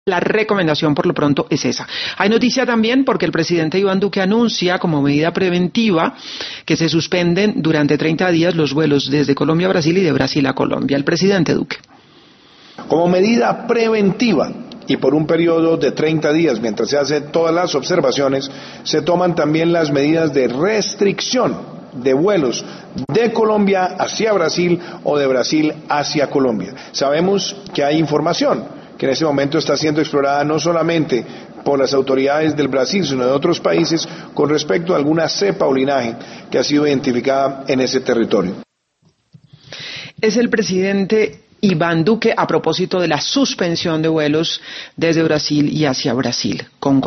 La recomendación por lo pronto es esa. Hay noticia también porque el presidente Iván Duque anuncia como medida preventiva que se suspenden durante 30 días los vuelos desde Colombia a Brasil y de Brasil a Colombia. El presidente Duque. Como medida preventiva y por un periodo de 30 días, mientras se hacen todas las observaciones, se toman también las medidas de restricción de vuelos de Colombia hacia Brasil o de Brasil hacia Colombia. Sabemos que hay información que en este momento está siendo explorada no solamente por las autoridades del Brasil, sino de otros países, con respecto a alguna cepa o linaje que ha sido identificada en ese territorio. Es el presidente Iván Duque a propósito de la suspensión de vuelos desde Brasil y hacia Brasil.